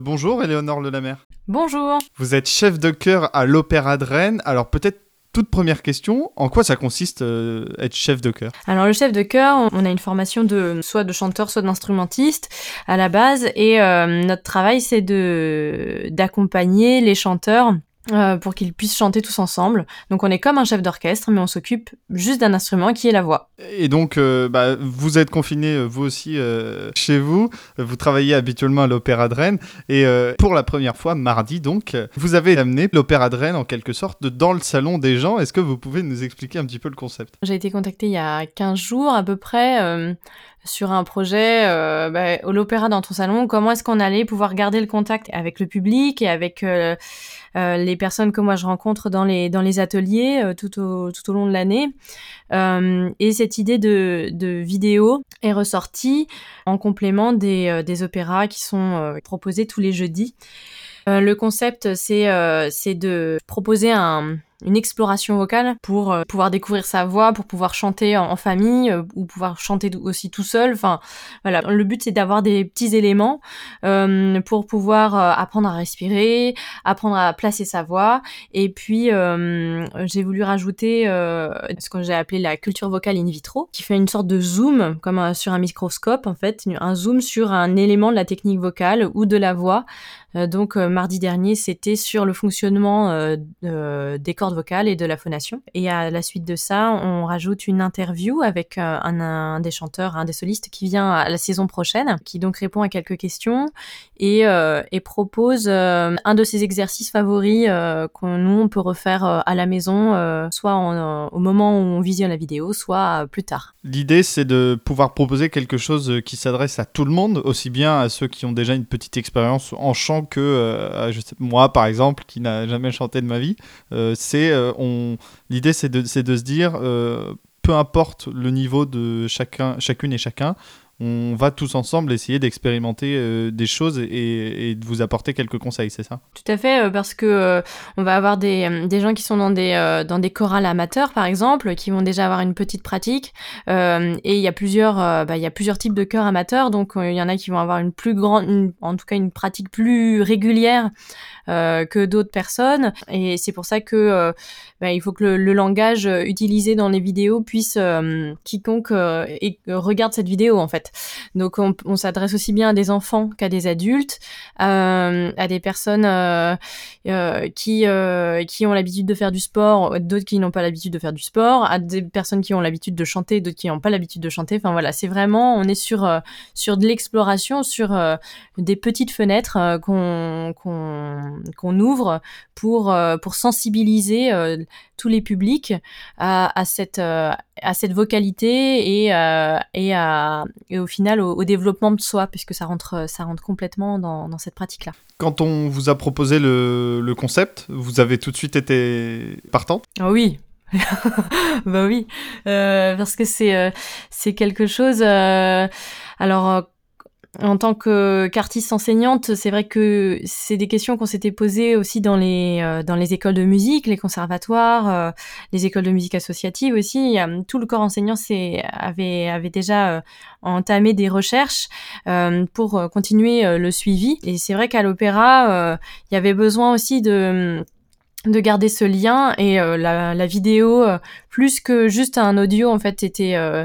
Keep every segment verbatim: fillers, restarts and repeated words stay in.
Bonjour Éléonore Lelamer. Bonjour. Vous êtes chef de chœur à l'Opéra de Rennes. Alors peut-être toute première question, en quoi ça consiste euh, être chef de chœur ? Alors le chef de chœur, on a une formation de soit de chanteur, soit d'instrumentiste à la base, et euh, notre travail c'est de d'accompagner les chanteurs euh, pour qu'ils puissent chanter tous ensemble. Donc on est comme un chef d'orchestre, mais on s'occupe juste d'un instrument qui est la voix. Et donc, euh, bah, vous êtes confiné, vous aussi, euh, chez vous. Vous travaillez habituellement à l'Opéra de Rennes. Et euh, pour la première fois, mardi donc, vous avez amené l'Opéra de Rennes, en quelque sorte, dans le salon des gens. Est-ce que vous pouvez nous expliquer un petit peu le concept ? J'ai été contactée il y a quinze jours à peu près euh, sur un projet euh, bah, au l'Opéra dans ton salon. Comment est-ce qu'on allait pouvoir garder le contact avec le public et avec euh, euh, les personnes que moi je rencontre dans les dans les ateliers euh, tout au tout au long de l'année. Euh, et cette idée de de vidéo est ressortie en complément des euh, des opéras qui sont euh, proposés tous les jeudis. Euh, le concept c'est euh, c'est de proposer un une exploration vocale pour euh, pouvoir découvrir sa voix, pour pouvoir chanter en, en famille euh, ou pouvoir chanter aussi tout seul. Enfin, voilà. Le but c'est d'avoir des petits éléments euh, pour pouvoir euh, apprendre à respirer, apprendre à placer sa voix. Et puis euh, j'ai voulu rajouter euh, ce que j'ai appelé la culture vocale in vitro, qui fait une sorte de zoom comme un, sur un microscope en fait, un zoom sur un élément de la technique vocale ou de la voix. Euh, donc euh, mardi dernier, c'était sur le fonctionnement euh, euh, des cordes vocales et de la phonation. Et à la suite de ça, on rajoute une interview avec euh, un, un des chanteurs, un des solistes qui vient à la saison prochaine, qui donc répond à quelques questions et, euh, et propose euh, un de ses exercices favoris euh, qu'on nous on peut refaire euh, à la maison, euh, soit en, euh, au moment où on visionne la vidéo, soit euh, plus tard. L'idée, c'est de pouvoir proposer quelque chose qui s'adresse à tout le monde, aussi bien à ceux qui ont déjà une petite expérience en chant que euh, à, je sais, moi, par exemple, qui n'a jamais chanté de ma vie. Euh, c'est, euh, on... L'idée, c'est de, c'est de se dire, euh, peu importe le niveau de chacun, chacune et chacun, on va tous ensemble essayer d'expérimenter euh, des choses et, et de vous apporter quelques conseils, c'est ça ? Tout à fait, euh, parce que euh, on va avoir des, euh, des gens qui sont dans des, euh, dans des chorales amateurs, par exemple, qui vont déjà avoir une petite pratique. Euh, et il y a plusieurs, euh, bah, il y a plusieurs types de chœurs amateurs, donc euh, il y en a qui vont avoir une plus grande, une, en tout cas une pratique plus régulière euh, que d'autres personnes. Et c'est pour ça que euh, bah, il faut que le, le langage utilisé dans les vidéos puisse euh, quiconque euh, et, euh, regarde cette vidéo en fait. Donc on, on s'adresse aussi bien à des enfants qu'à des adultes, euh, à des personnes euh, euh, qui euh, qui ont l'habitude de faire du sport, d'autres qui n'ont pas l'habitude de faire du sport, à des personnes qui ont l'habitude de chanter, d'autres qui n'ont pas l'habitude de chanter. Enfin voilà, c'est vraiment, on est sur euh, sur de l'exploration, sur euh, des petites fenêtres euh, qu'on qu'on qu'on ouvre pour euh, pour sensibiliser euh, tous les publics à, à cette euh, à cette vocalité et euh, et à et au final au, au développement de soi, puisque ça rentre ça rentre complètement dans dans cette pratique là. Quand on vous a proposé le, le concept, vous avez tout de suite été partante ? Ah oui. Bah oui, euh, parce que c'est euh, c'est quelque chose. Euh, alors euh, en tant que qu'artiste enseignante, c'est vrai que c'est des questions qu'on s'était posées aussi dans les euh, dans les écoles de musique, les conservatoires, euh, les écoles de musique associatives aussi. Euh, tout le corps enseignant c'est avait avait déjà euh, entamé des recherches euh, pour euh, continuer euh, le suivi. Et c'est vrai qu'à l'opéra, euh, il y avait besoin aussi de de garder ce lien, et euh, la, la vidéo euh, plus que juste un audio en fait était euh,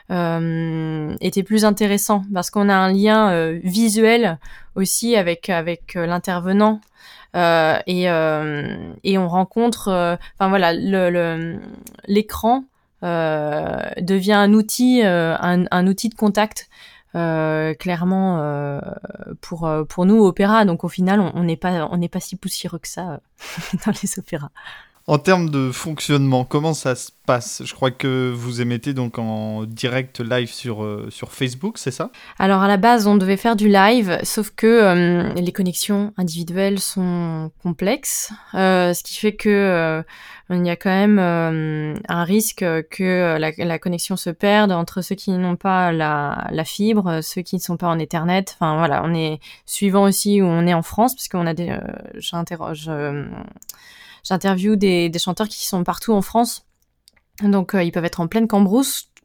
euh, était plus intéressant parce qu'on a un lien euh, visuel aussi avec avec euh, l'intervenant euh, et euh, et on rencontre enfin euh, voilà le, le l'écran euh, devient un outil euh, un, un outil de contact euh, clairement euh, pour pour nous opéra. Donc au final on n'est pas on n'est pas si poussiéreux que ça euh, dans les opéras. En termes de fonctionnement, comment ça se passe ? Je crois que vous émettez donc en direct live sur, euh, sur Facebook, c'est ça ? Alors à la base, on devait faire du live, sauf que euh, les connexions individuelles sont complexes, euh, ce qui fait que euh, il y a quand même euh, un risque que la, la connexion se perde entre ceux qui n'ont pas la, la fibre, ceux qui ne sont pas en Ethernet. Enfin voilà, on est suivant aussi où on est en France, parce qu'on a des, euh, j'interroge. Euh, J'interviewe des, des chanteurs qui sont partout en France. Donc, euh, ils peuvent être en pleine cambrousse.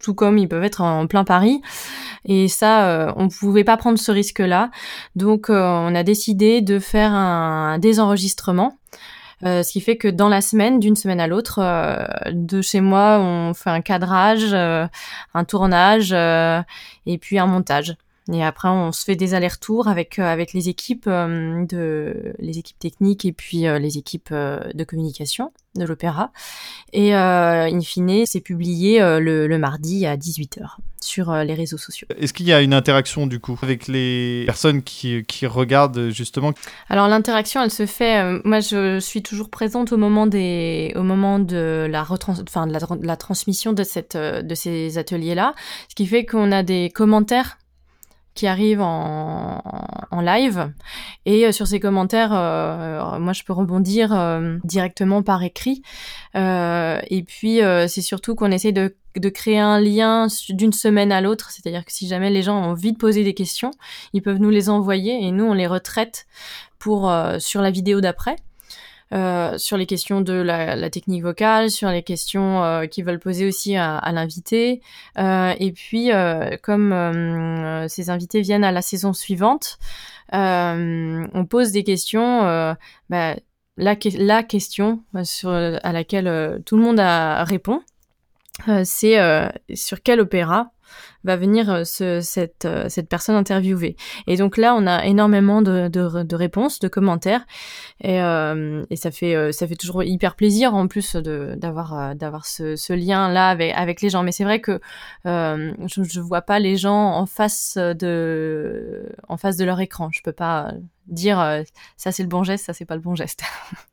tout comme ils peuvent être en plein Paris. Et ça, euh, on pouvait pas prendre ce risque-là. Donc, euh, on a décidé de faire un désenregistrement. Euh, ce qui fait que dans la semaine, d'une semaine à l'autre, euh, de chez moi, on fait un cadrage, euh, un tournage euh, et puis un montage. Et après, on se fait des allers-retours avec euh, avec les équipes euh, de les équipes techniques et puis euh, les équipes euh, de communication de l'opéra. Et euh, in fine, c'est publié euh, le, le mardi à dix-huit heures sur euh, les réseaux sociaux. Est-ce qu'il y a une interaction du coup avec les personnes qui, qui regardent justement? Alors l'interaction, elle se fait. Euh, moi, je suis toujours présente au moment des, au moment de la retrans, enfin de la, de la transmission de cette, de ces ateliers-là, ce qui fait qu'on a des commentaires qui arrivent en, en live. Et euh, sur ces commentaires, euh, moi, je peux rebondir euh, directement par écrit. Euh, et puis, euh, c'est surtout qu'on essaie de, de créer un lien d'une semaine à l'autre. C'est-à-dire que si jamais les gens ont envie de poser des questions, ils peuvent nous les envoyer et nous, on les retraite pour, euh, sur la vidéo d'après. Euh, sur les questions de la, la technique vocale, sur les questions euh, qu'ils veulent poser aussi à, à l'invité. Euh, et puis, euh, comme euh, ces invités viennent à la saison suivante, euh, on pose des questions. Euh, bah, la, la question sur, à laquelle euh, tout le monde a, répond, euh, c'est euh, sur quel opéra va venir ce, cette, cette personne interviewée. Et donc là, on a énormément de, de, de réponses, de commentaires, et, euh, et ça fait ça fait toujours hyper plaisir en plus de d'avoir d'avoir ce, ce lien là avec avec les gens. Mais c'est vrai que euh, je je vois pas les gens en face de en face de leur écran. Je peux pas dire euh, ça c'est le bon geste, ça c'est pas le bon geste.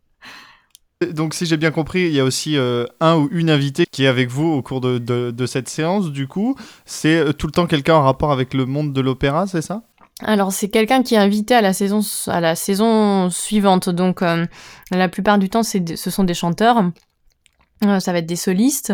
Donc, si j'ai bien compris, il y a aussi euh, un ou une invitée qui est avec vous au cours de, de, de cette séance, du coup. C'est euh, tout le temps quelqu'un en rapport avec le monde de l'opéra, c'est ça ? Alors, c'est quelqu'un qui est invité à la saison, à la saison suivante. Donc, euh, la plupart du temps, c'est, ce sont des chanteurs. Euh, ça va être des solistes.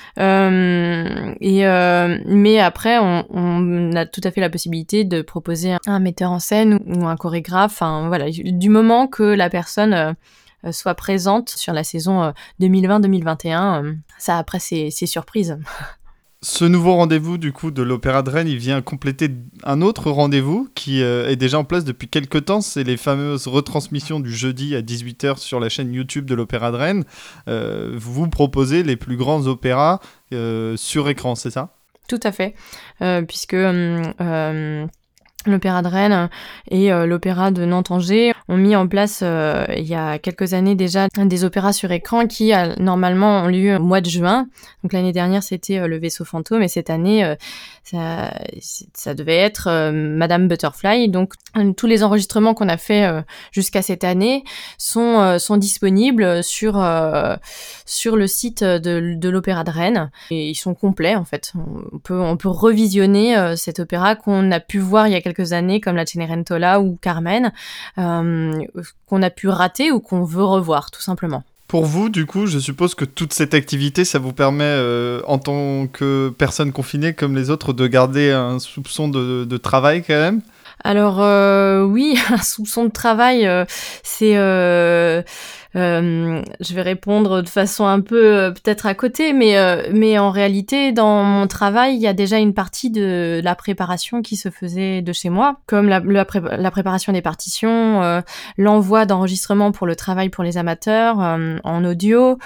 Euh, et euh, mais après, on, on a tout à fait la possibilité de proposer un, un metteur en scène ou un chorégraphe. Enfin, voilà, du moment que la personne... Euh, soit présente sur la saison deux mille vingt deux mille vingt et un. Ça, après, c'est, c'est surprise. Ce nouveau rendez-vous, du coup, de l'Opéra de Rennes, il vient compléter un autre rendez-vous qui euh, est déjà en place depuis quelques temps. C'est les fameuses retransmissions du jeudi à dix-huit heures sur la chaîne YouTube de l'Opéra de Rennes. Euh, vous proposez les plus grands opéras euh, sur écran, c'est ça ? Tout à fait, euh, puisque... Euh, l'Opéra de Rennes et euh, l'Opéra de Nantes-Angers ont mis en place euh, il y a quelques années déjà des opéras sur écran qui euh, normalement ont lieu au mois de juin. Donc l'année dernière c'était euh, le Vaisseau fantôme et cette année euh, ça, ça devait être euh, Madame Butterfly. Donc euh, tous les enregistrements qu'on a fait euh, jusqu'à cette année sont euh, sont disponibles sur euh, sur le site de, de l'Opéra de Rennes et ils sont complets en fait. On peut on peut revisionner euh, cet opéra qu'on a pu voir il y a quelques années comme la Cenerentola ou Carmen, euh, qu'on a pu rater ou qu'on veut revoir, tout simplement. Pour vous, du coup, je suppose que toute cette activité, ça vous permet, euh, en tant que personne confinée comme les autres, de garder un soupçon de, de travail quand même ? Alors euh, oui, un soupçon de travail, euh, c'est... Euh, euh, je vais répondre de façon un peu euh, peut-être à côté, mais, euh, mais en réalité, dans mon travail, il y a déjà une partie de la préparation qui se faisait de chez moi, comme la, la, pré- la préparation des partitions, euh, l'envoi d'enregistrements pour le travail pour les amateurs, euh, en audio.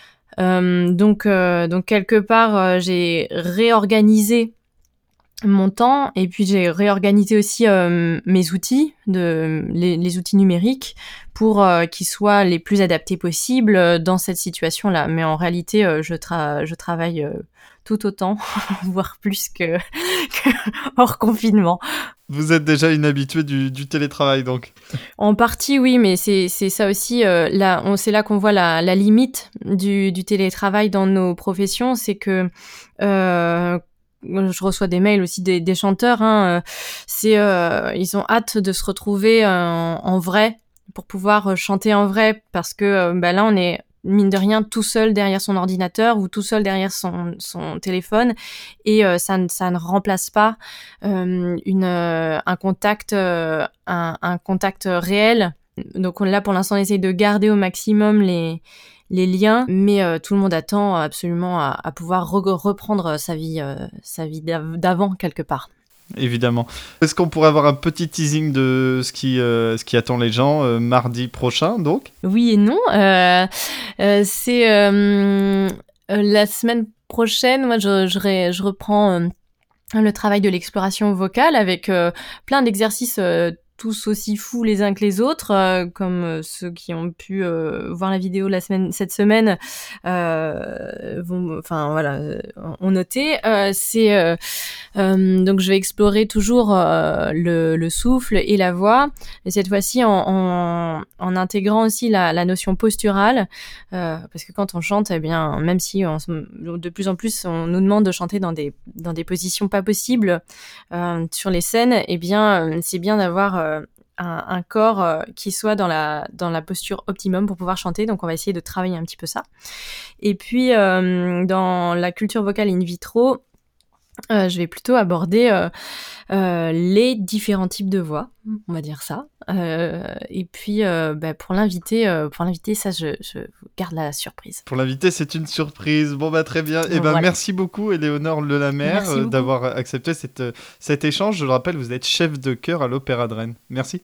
Euh, donc, euh, donc quelque part, euh, j'ai réorganisé mon temps et puis j'ai réorganisé aussi euh, mes outils, de, les, les outils numériques pour euh, qu'ils soient les plus adaptés possibles euh, dans cette situation-là. Mais en réalité, euh, je, tra- je travaille euh, tout autant, voire plus que, que hors confinement. Vous êtes déjà une habituée du, du télétravail, donc. En partie, oui, mais c'est, c'est ça aussi. Euh, là, on, c'est là qu'on voit la, la limite du, du télétravail dans nos professions, c'est que euh, je reçois des mails aussi des, des chanteurs. Hein, c'est, euh, ils ont hâte de se retrouver euh, en vrai pour pouvoir chanter en vrai, parce que euh, bah là, on est mine de rien tout seul derrière son ordinateur ou tout seul derrière son, son téléphone et euh, ça, ça ne remplace pas euh, une, euh, un contact, euh, un, un contact réel. Donc on, là, pour l'instant, on essaye de garder au maximum les les liens, mais euh, tout le monde attend absolument à, à pouvoir re- reprendre sa vie, euh, sa vie d'av- d'avant quelque part. Évidemment. Est-ce qu'on pourrait avoir un petit teasing de ce qui, euh, ce qui attend les gens euh, mardi prochain, donc ? Oui et non. Euh, euh, c'est euh, euh, la semaine prochaine, moi je, je, ré- je reprends euh, le travail de l'exploration vocale avec euh, plein d'exercices euh, tous aussi fous les uns que les autres, euh, comme euh, ceux qui ont pu euh, voir la vidéo la semaine, cette semaine, euh, vont, enfin voilà, euh, ont noté. Euh, c'est euh, euh, donc je vais explorer toujours euh, le, le souffle et la voix, et cette fois-ci en, en, en intégrant aussi la, la notion posturale, euh, parce que quand on chante, eh bien, même si on, de plus en plus on nous demande de chanter dans des dans des positions pas possibles euh, sur les scènes, eh bien, euh, c'est bien d'avoir euh, un, un corps euh, qui soit dans la dans la posture optimum pour pouvoir chanter. Donc, on va essayer de travailler un petit peu ça. Et puis, euh, dans la culture vocale in vitro, euh, je vais plutôt aborder euh, euh, les différents types de voix, on va dire ça. Euh, et puis, euh, bah, pour l'invité, euh, pour l'invité, ça, je, je vous garde la surprise. Pour l'invité, c'est une surprise. Bon, bah très bien. Et ben Voilà. merci beaucoup, Éléonore Lelamère, Merci euh, beaucoup. d'avoir accepté cette, cet échange. Je le rappelle, vous êtes chef de chœur à l'Opéra de Rennes. Merci.